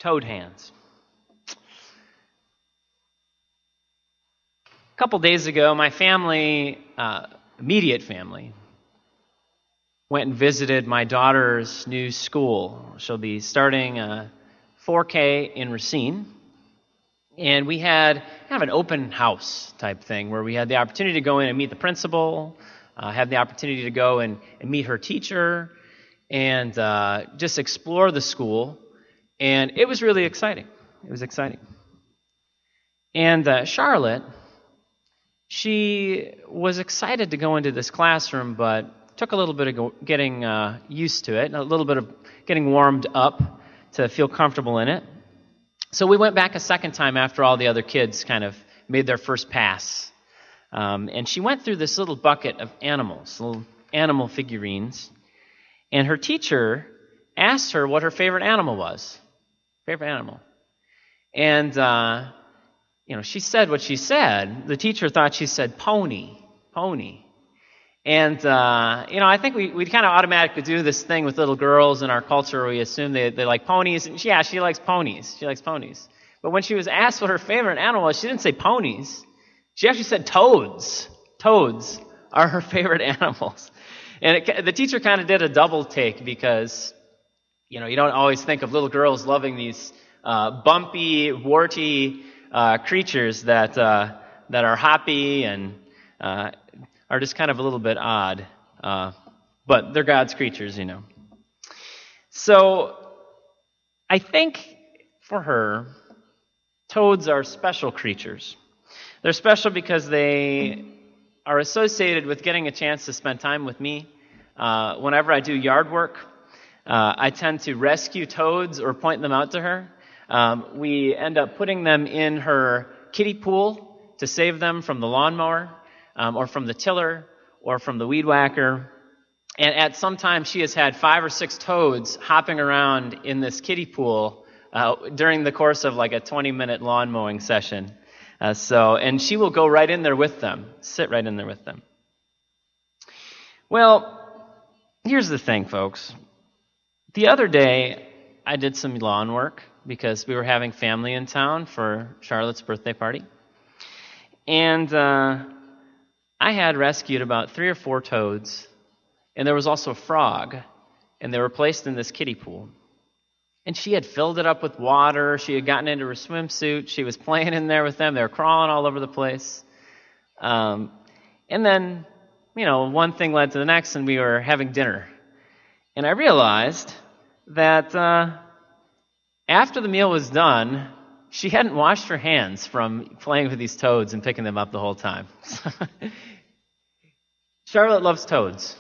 toad hands. A couple days ago, my family, immediate family, went and visited my daughter's new school. She'll be starting 4K in Racine. And we had kind of an open house type thing where we had the opportunity to go in and meet the principal, have the opportunity to go and meet her teacher, and just explore the school. And it was really exciting. It was exciting. And Charlotte, she was excited to go into this classroom, but took a little bit of getting used to it, a little bit of getting warmed up to feel comfortable in it. So we went back a second time after all the other kids kind of made their first pass. And she went through this little bucket of animals, little animal figurines. And her teacher asked her what her favorite animal was. Favorite animal. And, she said what she said. The teacher thought she said pony. And, I think we kind of automatically do this thing with little girls in our culture where we assume they like ponies. And yeah, she likes ponies. She likes ponies. But when she was asked what her favorite animal was, she didn't say ponies. She actually said toads. Toads are her favorite animals. And the teacher kind of did a double take because, you don't always think of little girls loving these bumpy, warty creatures that are hoppy and are just kind of a little bit odd. But they're God's creatures, So I think for her, toads are special creatures. They're special because they are associated with getting a chance to spend time with me. Whenever I do yard work, I tend to rescue toads or point them out to her. We end up putting them in her kiddie pool to save them from the lawnmower, or from the tiller, or from the weed whacker. And at some time, she has had 5 or 6 toads hopping around in this kiddie pool during the course of like a 20-minute lawn mowing session. And she will go right in there with them, sit right in there with them. Well, here's the thing, folks. The other day, I did some lawn work because we were having family in town for Charlotte's birthday party. And I had rescued about 3 or 4 toads, and there was also a frog, and they were placed in this kiddie pool. And she had filled it up with water. She had gotten into her swimsuit. She was playing in there with them. They were crawling all over the place. And then, one thing led to the next, and we were having dinner. And I realized that after the meal was done, she hadn't washed her hands from playing with these toads and picking them up the whole time. Charlotte loves toads.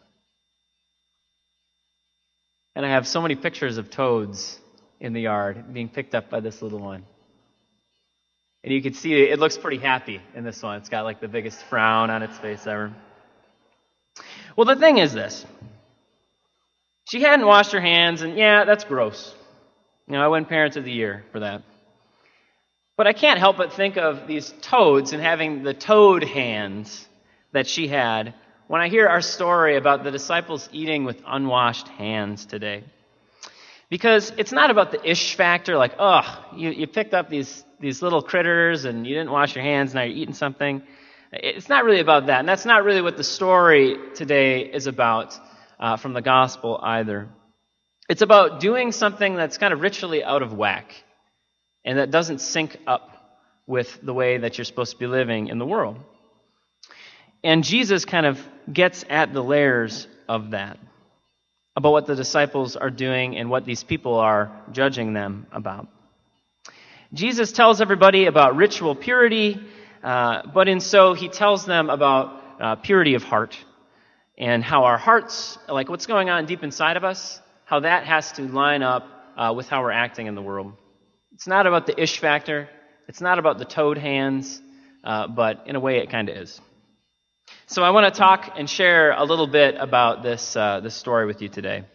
And I have so many pictures of toads in the yard being picked up by this little one. And you can see it looks pretty happy in this one. It's got like the biggest frown on its face ever. Well, the thing is this. She hadn't washed her hands, and yeah, that's gross. I win Parent of the Year for that. But I can't help but think of these toads and having the toad hands that she had when I hear our story about the disciples eating with unwashed hands today. Because it's not about the ish factor, like, you picked up these little critters and you didn't wash your hands, now you're eating something. It's not really about that, and that's not really what the story today is about from the gospel either. It's about doing something that's kind of ritually out of whack and that doesn't sync up with the way that you're supposed to be living in the world. And Jesus kind of gets at the layers of that, about what the disciples are doing and what these people are judging them about. Jesus tells everybody about ritual purity, but in so he tells them about purity of heart and how our hearts, like what's going on deep inside of us, how that has to line up with how we're acting in the world. It's not about the ish factor. It's not about the toad hands, but in a way it kind of is. So I want to talk and share a little bit about this story with you today.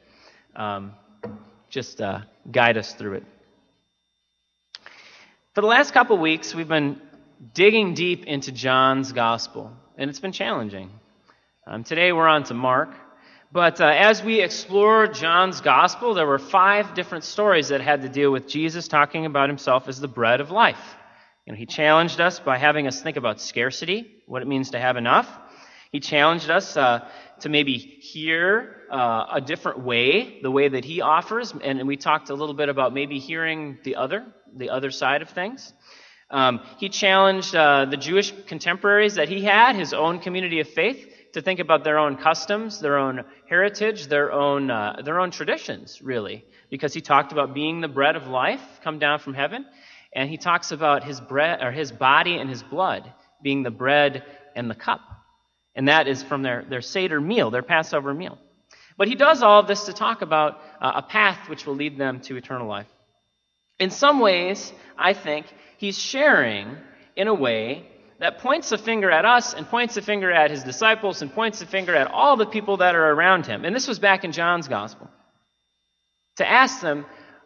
Just guide us through it. For the last couple weeks, we've been digging deep into John's gospel, and it's been challenging. Today we're on to Mark. But as we explore John's gospel, there were 5 different stories that had to deal with Jesus talking about himself as the bread of life. He challenged us by having us think about scarcity, what it means to have enough. He challenged us to maybe hear a different way, the way that he offers, and we talked a little bit about maybe hearing the other side of things. He challenged the Jewish contemporaries that he had, his own community of faith, to think about their own customs, their own heritage, their own traditions, really, because he talked about being the bread of life, come down from heaven, and he talks about his bread or his body and his blood being the bread and the cup, and that is from their Seder meal, their Passover meal. But he does all of this to talk about a path which will lead them to eternal life. In some ways, I think he's sharing in a way that points a finger at us and points a finger at his disciples and points a finger at all the people that are around him. And this was back in John's gospel. To ask them,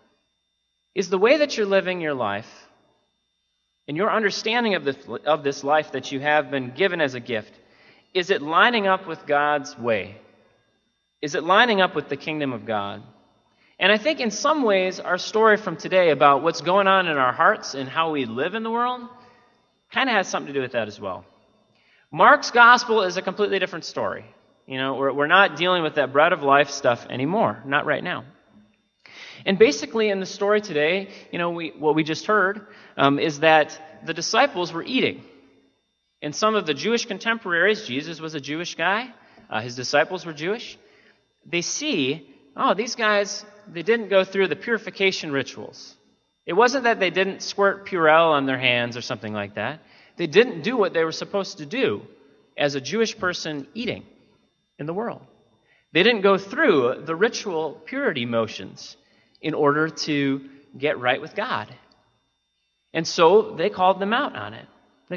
is the way that you're living your life and your understanding of this life that you have been given as a gift, is it lining up with God's way? Is it lining up with the kingdom of God? And I think in some ways our story from today about what's going on in our hearts and how we live in the world kind of has something to do with that as well. Mark's gospel is a completely different story. We're not dealing with that bread of life stuff anymore, not right now. And basically in the story today, what we just heard is that the disciples were eating. And some of the Jewish contemporaries, Jesus was a Jewish guy, his disciples were Jewish, they see, these guys, they didn't go through the purification rituals. It wasn't that they didn't squirt Purell on their hands or something like that. They didn't do what they were supposed to do as a Jewish person eating in the world. They didn't go through the ritual purity motions in order to get right with God. And so they called them out on it.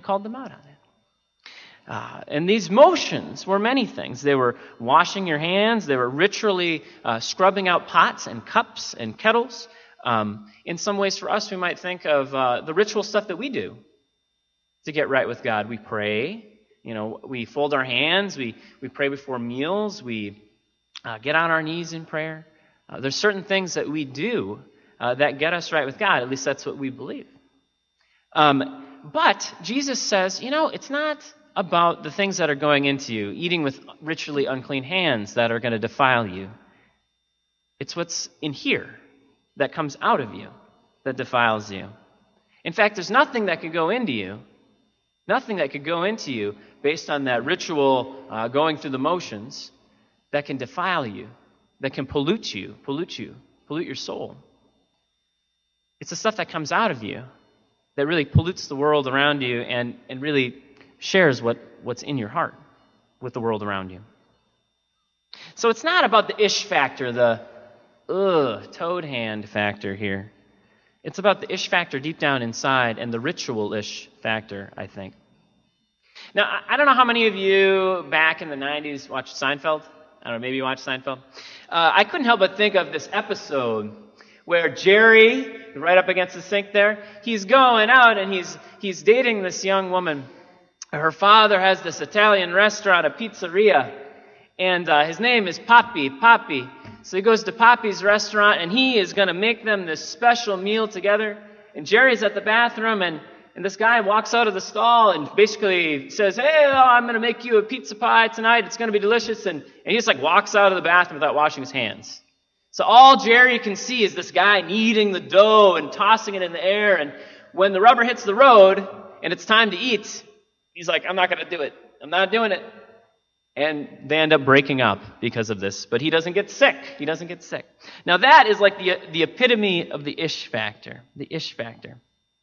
And these motions were many things. They were washing your hands. They were ritually scrubbing out pots and cups and kettles. In some ways for us, we might think of the ritual stuff that we do to get right with God. We pray. We fold our hands. We pray before meals. We get on our knees in prayer. There's certain things that we do that get us right with God. At least that's what we believe. But Jesus says, it's not about the things that are going into you, eating with ritually unclean hands that are going to defile you. It's what's in here that comes out of you that defiles you. In fact, there's nothing that could go into you, based on that ritual going through the motions that can defile you, that can pollute your soul. It's the stuff that comes out of you that really pollutes the world around you and really shares what's in your heart with the world around you. So it's not about the ish factor, the toad hand factor here. It's about the ish factor deep down inside and the ritual-ish factor, I think. Now, I don't know how many of you back in the 90s watched Seinfeld. I don't know, maybe you watched Seinfeld. I couldn't help but think of this episode where Jerry, right up against the sink there, he's going out and he's dating this young woman. Her father has this Italian restaurant, a pizzeria, and his name is Papi. So he goes to Papi's restaurant, and he is going to make them this special meal together. And Jerry's at the bathroom, and this guy walks out of the stall and basically says, hey, I'm going to make you a pizza pie tonight. It's going to be delicious. And he just walks out of the bathroom without washing his hands. So all Jerry can see is this guy kneading the dough and tossing it in the air. And when the rubber hits the road and it's time to eat, he's like, I'm not going to do it. I'm not doing it. And they end up breaking up because of this. But he doesn't get sick. Now that is like the epitome of the ish factor. The ish factor.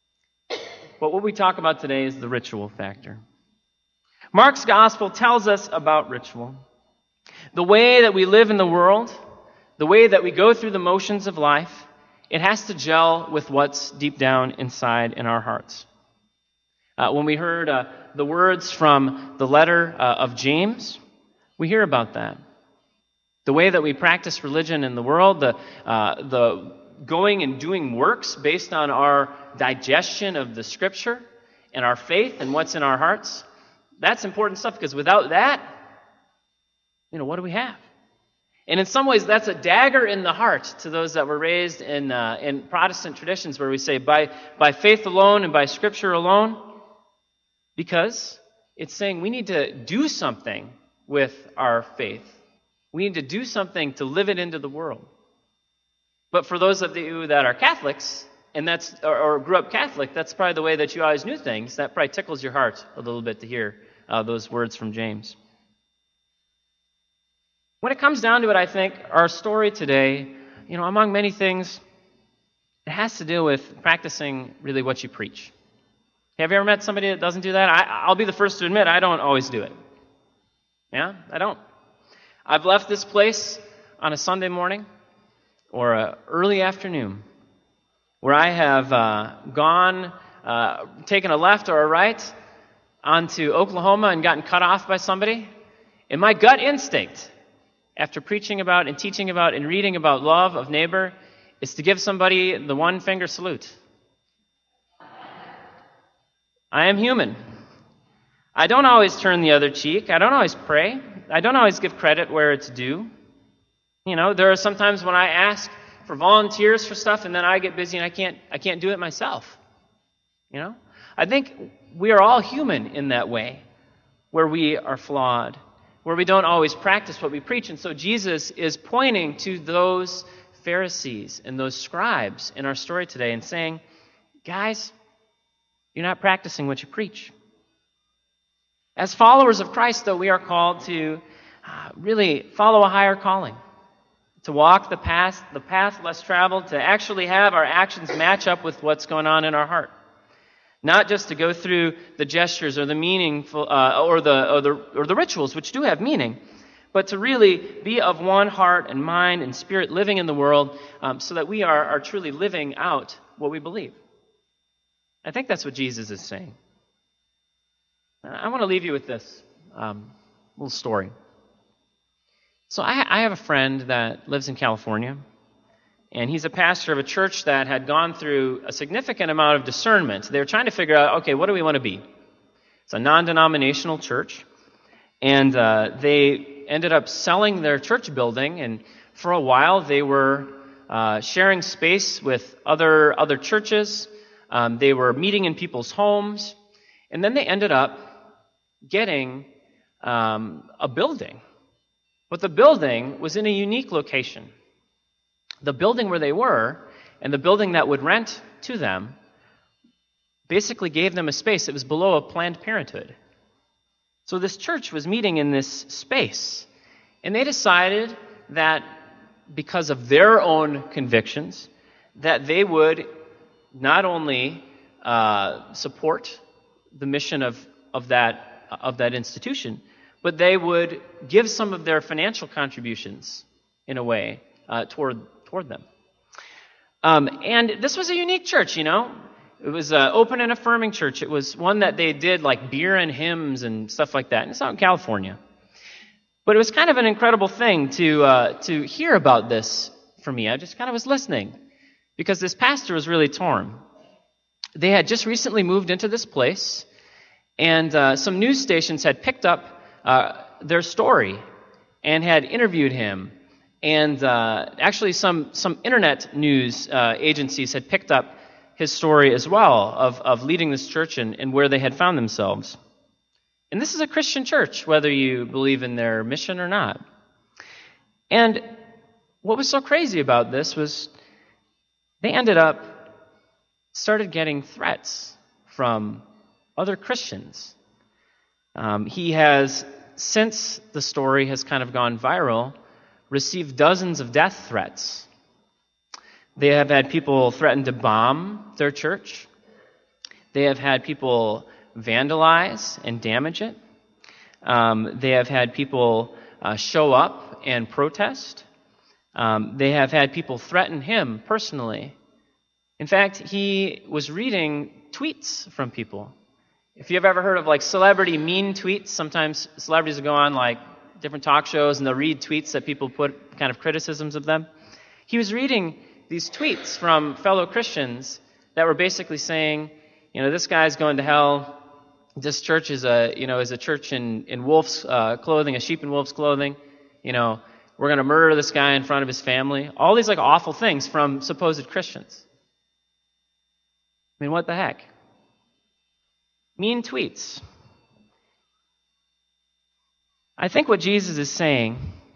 But what we talk about today is the ritual factor. Mark's gospel tells us about ritual. The way that we live in the world, the way that we go through the motions of life, it has to gel with what's deep down inside in our hearts. When we heard the words from the letter of James, we hear about that. The way that we practice religion in the world, the going and doing works based on our digestion of the Scripture and our faith and what's in our hearts, that's important stuff, because without that, what do we have? And in some ways, that's a dagger in the heart to those that were raised in Protestant traditions where we say, by faith alone and by Scripture alone, because it's saying we need to do something with our faith. We need to do something to live it into the world. But for those of you that are Catholics, and or grew up Catholic, that's probably the way that you always knew things. That probably tickles your heart a little bit to hear those words from James. When it comes down to it, I think our story today, among many things, it has to do with practicing really what you preach. Have you ever met somebody that doesn't do that? I'll be the first to admit I don't always do it. Yeah, I don't. I've left this place on a Sunday morning or an early afternoon where I have taken a left or a right onto Oklahoma and gotten cut off by somebody. And my gut instinct, after preaching about and teaching about and reading about love of neighbor, is to give somebody the one finger salute. I am human. I don't always turn the other cheek. I don't always pray. I don't always give credit where it's due. There are some times when I ask for volunteers for stuff and then I get busy and I can't do it myself. I think we are all human in that way, where we are flawed, where we don't always practice what we preach. And so Jesus is pointing to those Pharisees and those scribes in our story today and saying, guys, you're not practicing what you preach. As followers of Christ, though, we are called to really follow a higher calling, to walk the path less traveled, to actually have our actions match up with what's going on in our heart. Not just to go through the gestures or the meaningful or the rituals, which do have meaning, but to really be of one heart and mind and spirit living in the world so that we are truly living out what we believe. I think that's what Jesus is saying. I want to leave you with this little story. So I have a friend that lives in California, and he's a pastor of a church that had gone through a significant amount of discernment. They were trying to figure out, okay, what do we want to be? It's a non-denominational church, and they ended up selling their church building, and for a while they were sharing space with other churches. They were meeting in people's homes, and then they ended up getting a building. But the building was in a unique location. The building where they were and the building that would rent to them basically gave them a space that was below a Planned Parenthood. So this church was meeting in this space, and they decided that because of their own convictions, that they would not only support the mission of that institution, but they would give some of their financial contributions, in a way, toward them. And this was a unique church, It was an open and affirming church. It was one that they did like beer and hymns and stuff like that. And it's out in California. But it was kind of an incredible thing to hear about this for me. I just kind of was listening because this pastor was really torn. They had just recently moved into this place, and some news stations had picked up their story and had interviewed him. And actually some internet news agencies had picked up his story as well of leading this church and where they had found themselves. And this is a Christian church, whether you believe in their mission or not. And what was so crazy about this was they started getting threats from other Christians. He has, since the story has kind of gone viral, received dozens of death threats. They have had people threaten to bomb their church. They have had people vandalize and damage it. They have had people show up and protest. They have had people threaten him personally. In fact, he was reading tweets from people. If you've ever heard of like celebrity mean tweets, sometimes celebrities will go on like different talk shows and they'll read tweets that people put kind of criticisms of them. He was reading these tweets from fellow Christians that were basically saying, this guy's going to hell. This church is a church in wolf's clothing, a sheep in wolf's clothing. We're we're going to murder this guy in front of his family. All these like awful things from supposed Christians. I mean, what the heck? Mean tweets. I think what Jesus is saying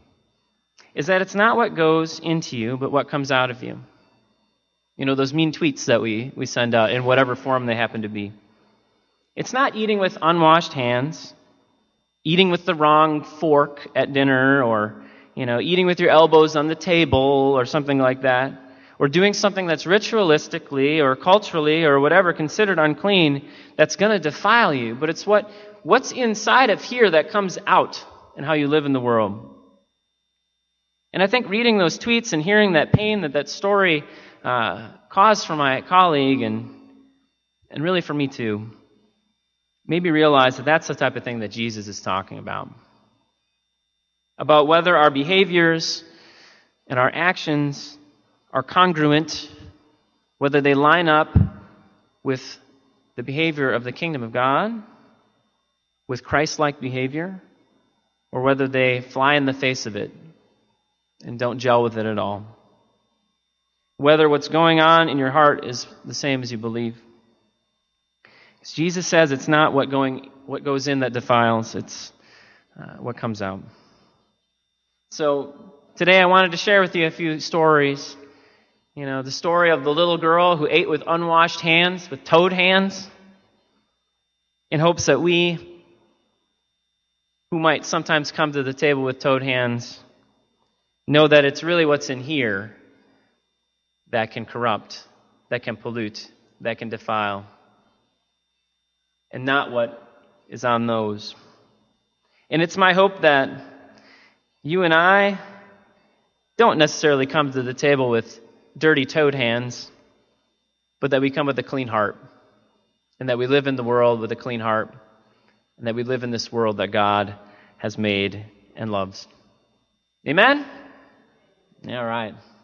is that it's not what goes into you, but what comes out of you. You know, those mean tweets that we send out in whatever form they happen to be. It's not eating with unwashed hands, eating with the wrong fork at dinner, or, eating with your elbows on the table or something like that, or doing something that's ritualistically or culturally or whatever considered unclean that's going to defile you. But it's what's inside of here that comes out in how you live in the world. And I think reading those tweets and hearing that pain that story caused for my colleague and really for me too, made me realize that that's the type of thing that Jesus is talking about. About whether our behaviors and our actions are congruent, whether they line up with the behavior of the kingdom of God, with Christ-like behavior, or whether they fly in the face of it and don't gel with it at all. Whether what's going on in your heart is the same as you believe. As Jesus says, it's not what goes in that defiles, it's what comes out. So today I wanted to share with you a few stories. The story of the little girl who ate with unwashed hands, with toad hands, in hopes that we, who might sometimes come to the table with toad hands, know that it's really what's in here that can corrupt, that can pollute, that can defile, and not what is on those. And it's my hope that you and I don't necessarily come to the table with dirty toad hands, but that we come with a clean heart, and that we live in the world with a clean heart, and that we live in this world that God has made and loves. Amen? All right.